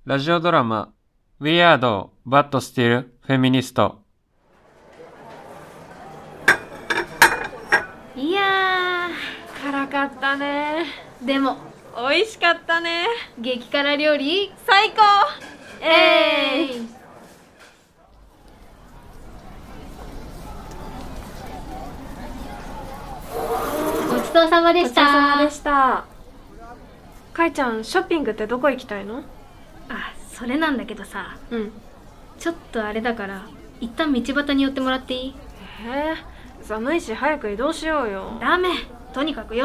ラジオドラマ Weird But Still Feminist。 いやー、辛かったね。 でも美味しかったね。 激辛料理最高。 ごちそうさまでした。 ごちそうさまでした。かいちゃん、ショッピングってどこ行きたいの？ あ、それなんだけどさ、 うん。 ちょっとあれだから一旦道端に寄ってもらっていい？ 寒いし早く移動しようよ。 ダメ、とにかく寄って。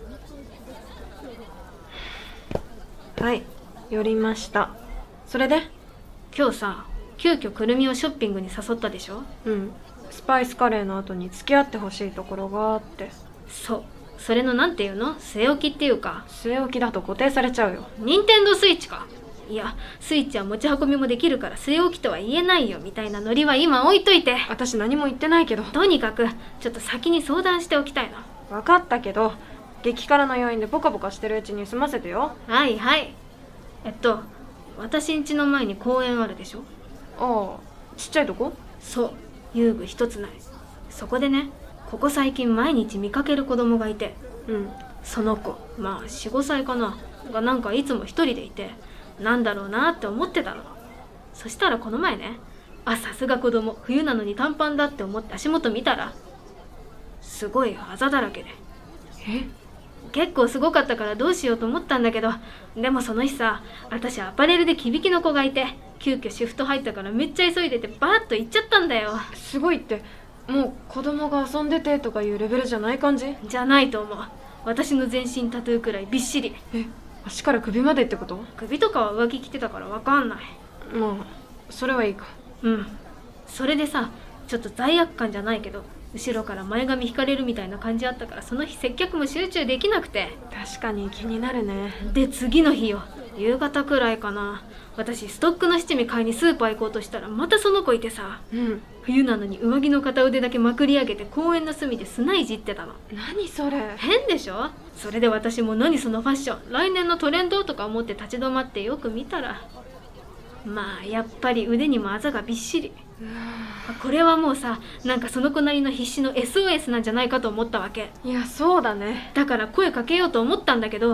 はい、寄りました。それで？ 今日さ、急遽くるみをショッピングに誘ったでしょ？ うん。スパイスカレーの後に付き合ってほしいところがあって。 そう、それのなんていうの？据え置きっていうか。 据え置きだと固定されちゃうよ。 任天堂スイッチか。いや、スイッチは持ち運びもできるから据え置きとは言えないよみたいなノリは今置いといて。 私何も言ってないけど。 とにかくちょっと先に相談しておきたいの。 分かったけど、激辛の要因でボカボカしてるうちに済ませてよ。 はいはい。私ん家の前に公園あるでしょ？ ああ、ちっちゃいとこ？ そう、遊具一つない。そこでね、ここ最近毎日見かける子供がいて、その子、まあ4、5歳かな、がなんかいつも一人でいて、なんだろうなって思ってたの。そしたらこの前ね、さすが子供、冬なのに短パンだって思って足元見たら、すごいあざだらけで。結構すごかったからどうしようと思ったんだけど、でもその日さ、私アパレルでキビキの子がいて、急遽シフト入ったからめっちゃ急いでてバーッと行っちゃったんだよ。 すごいって、もう子供が遊んでてとかいうレベルじゃない感じ？ じゃないと思う。私の全身タトゥーくらいびっしり。 足から首までってこと？ 首とかは上着着てたからわかんない。 まあそれはいいか。 それでさ、ちょっと罪悪感じゃないけど、後ろから前髪引かれるみたいな感じあったから、その日接客も集中できなくて。 確かに気になるね。 で次の日よ、夕方くらいかな、私ストックの七味買いにスーパー行こうとしたらまたその子いてさ、冬なのに上着の片腕だけまくり上げて公園の隅で砂いじってたの。 何それ？ 変でしょ？それで私も何そのファッション、来年のトレンドとか思って立ち止まってよく見たら、まあやっぱり腕にもあざがびっしり。これはもうさ、なんかその子なりの必死の SOS なんじゃないかと思ったわけ。 いや、そうだね。 だから声かけようと思ったんだけど、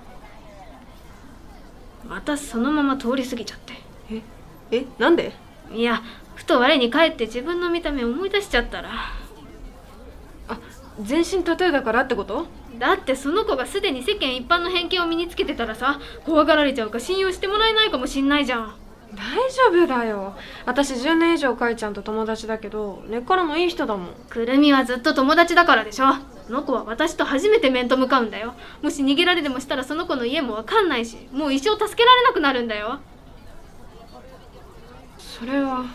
またそのまま通り過ぎちゃって。 なんで？ いや、ふと我に返って自分の見た目を思い出しちゃったら。 全身タトゥーだからってこと？ だってその子がすでに世間一般の偏見を身につけてたらさ、怖がられちゃうか信用してもらえないかもしんないじゃん。 大丈夫だよ。私10年以上かいちゃんと友達だけど、根っからもいい人だもん。 くるみはずっと友達だからでしょ。その子は私と初めて面と向かうんだよ。もし逃げられでもしたらその子の家もわかんないし、もう一生助けられなくなるんだよ。 それは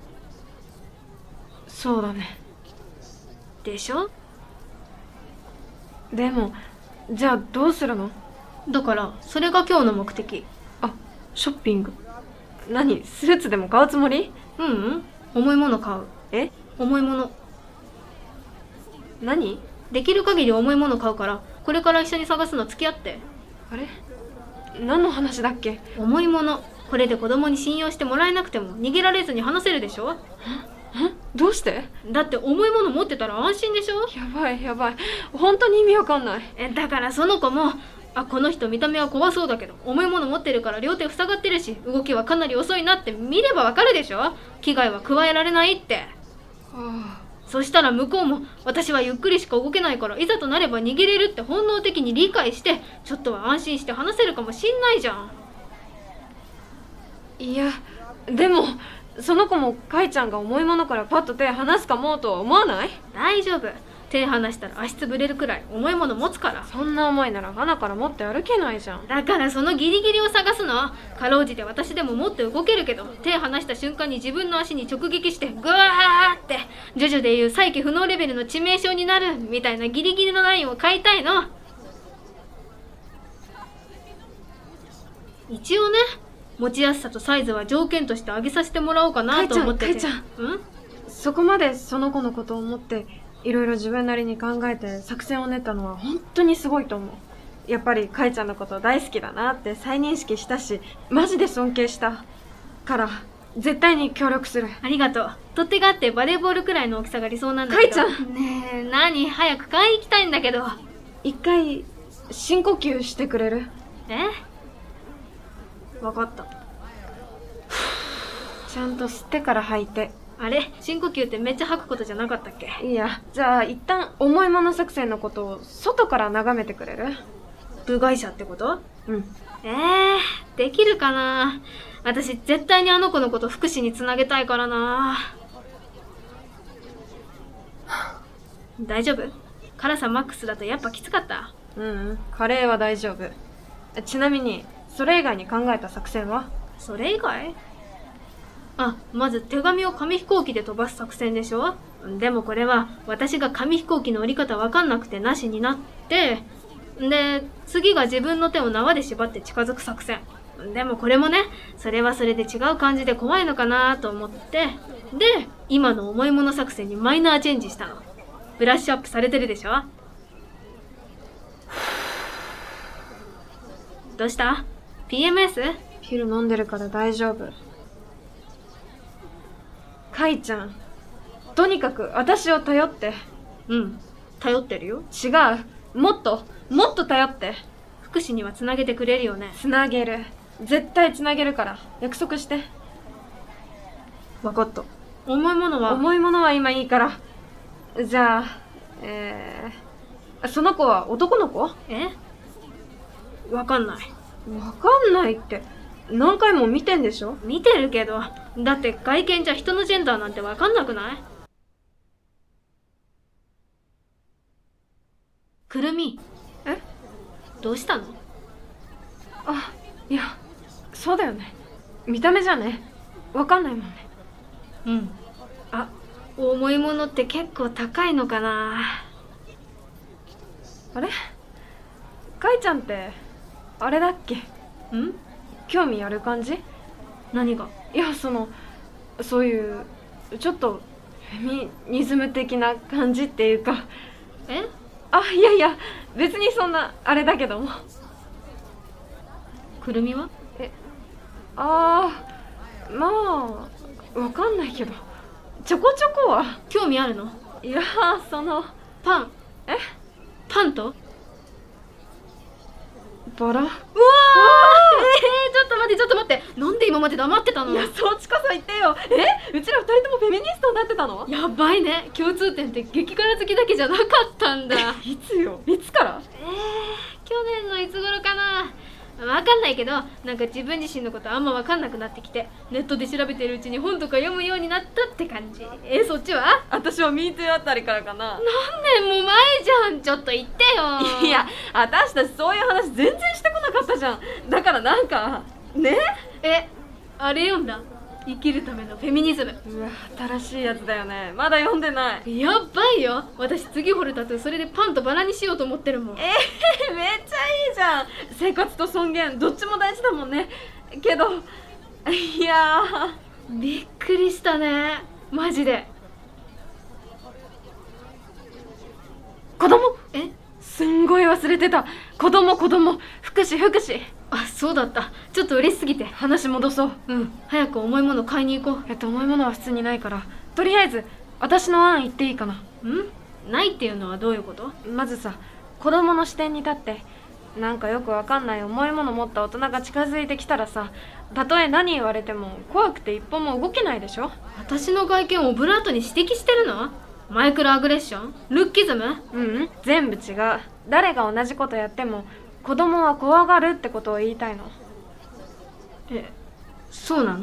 そうだね。 でしょ？ でもじゃあどうするの？ だからそれが今日の目的。 ショッピング。何、スーツでも買うつもり？ 重いもの買う。重いもの。 何？ できる限り重いもの買うから、これから一緒に探すの付き合って。 あれ？何の話だっけ？ 重いもの。これで子供に信用してもらえなくても逃げられずに話せるでしょ？ どうして？ だって重いもの持ってたら安心でしょ？ やばいやばい、本当に意味わかんない。 だからその子も、この人見た目は怖そうだけど重いもの持ってるから両手塞がってるし動きはかなり遅いなって見ればわかるでしょ？危害は加えられないって。そしたら向こうも、私はゆっくりしか動けないからいざとなれば逃げれるって本能的に理解して、ちょっとは安心して話せるかもしんないじゃん。 いや、でもその子もかいちゃんが重いものからパッと手離すかもとは思わない？ 大丈夫。手離したら足つぶれるくらい重いもの持つから。 そんな重いなら花から持って歩けないじゃん。 だからそのギリギリを探すの。かろうじて私でも持って動けるけど、手離した瞬間に自分の足に直撃してグワーってジョジョでいう再起不能レベルの致命傷になるみたいなギリギリのラインを買いたいの。一応ね、持ちやすさとサイズは条件として上げさせてもらおうかなと思ってて。 かいちゃん、そこまでその子のことを思っていろいろ自分なりに考えて作戦を練ったのは本当にすごいと思う。 やっぱりかいちゃんのこと大好きだなって再認識したし、マジで尊敬したから絶対に協力する。 ありがとう。取っ手があってバレーボールくらいの大きさが理想なんだけど。 かいちゃんねえ、何？早く買い行きたいんだけど。 一回深呼吸してくれる？わかった。ちゃんと吸ってから吐いて。 あれ？深呼吸ってめっちゃ吐くことじゃなかったっけ？ いや、じゃあ一旦重いもの作戦のことを外から眺めてくれる？ 部外者ってこと？ うん。 できるかな。私絶対にあの子のこと福祉につなげたいからな。大丈夫？辛さマックスだとやっぱきつかった？ カレーは大丈夫。ちなみにそれ以外に考えた作戦は？ それ以外？まず手紙を紙飛行機で飛ばす作戦でしょ。でもこれは私が紙飛行機の折り方わかんなくてなしになって、で次が自分の手を縄で縛って近づく作戦。でもこれもね、それはそれで違う感じで怖いのかなと思って、で今の重いもの作戦にマイナーチェンジしたの。ブラッシュアップされてるでしょ。どうした？ PMS？ ピル飲んでるから大丈夫。かいちゃん、とにかく私を頼って。 頼ってるよ。 違う、もっと頼って。 福祉にはつなげてくれるよね。 つなげる、絶対つなげるから約束して。 分かった。重いものは今いいから。じゃあその子は男の子？ わかんない。 わかんないって何回も見てんでしょ？ 見てるけど、だって外見じゃ人のジェンダーなんてわかんなくない？くるみ。どうしたの？ いや、そうだよね。見た目じゃね、わかんないもんね。 重いものって結構高いのかな。 あれ？かいちゃんってあれだっけ？興味ある感じ？ 何が？ いや、そういうちょっとフェミニズム的な感じっていうか。いや別にそんなあれだけども。 くるみは？ まあわかんないけど、ちょこちょこは興味あるの？ いや、 パン。パンとバラ？うわー！ ちょっと待って。なんで今まで黙ってたの？ いや、そっちこそ言ってよ。うちら二人ともフェミニストになってたの？ やばいね。共通点って激辛好きだけじゃなかったんだ。 いつよ？いつから？ 去年のいつ頃かな。わかんないけど、なんか自分自身のことあんまわかんなくなってきて、ネットで調べてるうちに本とか読むようになったって感じ。そっちは？ 私は MeToo あたりからかな。 何年も前じゃん。ちょっと言ってよ。 いや、私たちそういう話全然してこなかったじゃん。だからなんかね。 あれ読んだ？生きるためのフェミニズム。 うわ、新しいやつだよね。まだ読んでない。 やばいよ。私次掘るタトゥーそれでパンとバラにしようと思ってるもん。 めっちゃいいじゃん。生活と尊厳どっちも大事だもんね。けどいやー、びっくりしたね、マジで。 子供？すんごい忘れてた。子供、福祉。 そうだった。ちょっと嬉しすぎて。 話戻そう。 早く重いもの買いに行こう。 重いものは普通にないから、とりあえず私の案言っていいかな。 ないっていうのはどういうこと？ まずさ、子供の視点に立って、なんかよくわかんない重いもの持った大人が近づいてきたらさ、たとえ何言われても怖くて一歩も動けないでしょ。 私の外見をオブラートに指摘してるの？マイクロアグレッション？ルッキズム？ 全部違う。誰が同じことやっても子供は怖がるってことを言いたいの。 そうなの？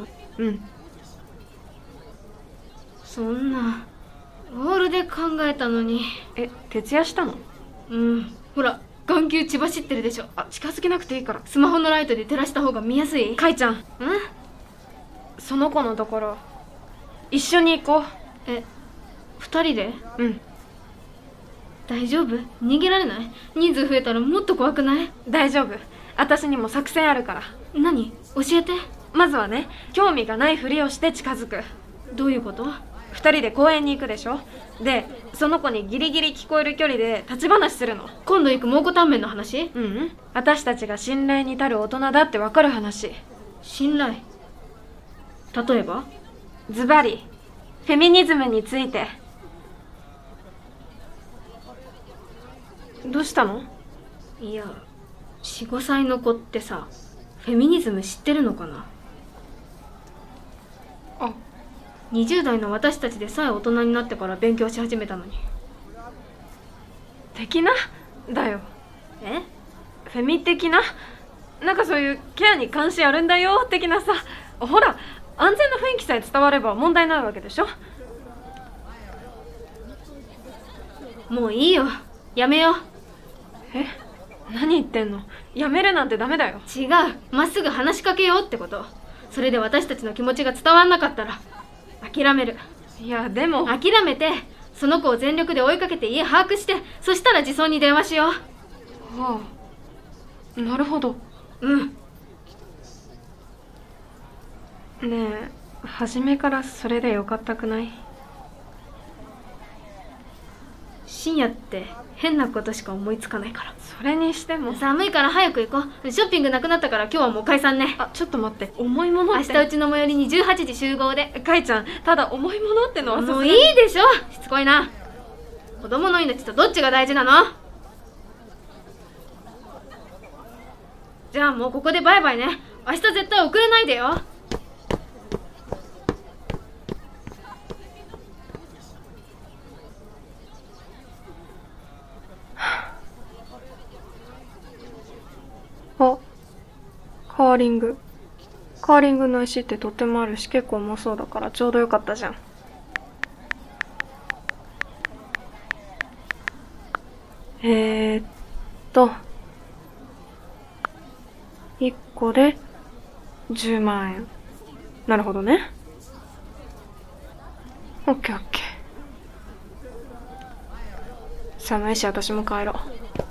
そんなオールで考えたのに。 徹夜したの？ ほら眼球血走ってるでしょ。 近づけなくていいから。 スマホのライトで照らした方が見やすい。 かいちゃん、その子のところ一緒に行こう。 2人で？大丈夫？逃げられない？人数増えたらもっと怖くない？ 大丈夫。私にも作戦あるから。 何？教えて。 まずはね、興味がないふりをして近づく。 どういうこと？ 2人で公園に行くでしょ。でその子にギリギリ聞こえる距離で立ち話するの。 今度行く蒙古タンメンの話？ 私たちが信頼に足る大人だって分かる話。 信頼？例えば？ ズバリフェミニズムについて。どうしたの？ いや、4、5歳の子ってさ、フェミニズム知ってるのかな。 あ、 20代の私たちでさえ大人になってから勉強し始めたのに。 的なだよ。 え？ フェミ的な、なんかそういうケアに関心あるんだよ的なさ。ほら、安全な雰囲気さえ伝われば問題ないわけでしょ。 もういいよ、やめよう。 え、何言ってんの？やめるなんてダメだよ。 違う、まっすぐ話しかけようってこと。それで私たちの気持ちが伝わんなかったら諦める。 いやでも諦めて、その子を全力で追いかけて家把握して、そしたら児相に電話しよう。 はあ、なるほど。 うんねえ、初めからそれでよかったくない？ 深夜って変なことしか思いつかないから。 それにしても寒いから早く行こう。ショッピングなくなったから今日はもう解散ね。 あ、ちょっと待って、重いものって。 明日うちの最寄りに18時集合で。 かいちゃん、ただ重いものってのはさすがに。 もういいでしょ、しつこいな。子供の命とどっちが大事なの？じゃあもうここでバイバイね。明日絶対遅れないでよ。 あ、カーリング。カーリングの石ってとってもあるし結構重そうだからちょうどよかったじゃん。1個で10万円。なるほどね。オッケーオッケー。寒いし私も帰ろう。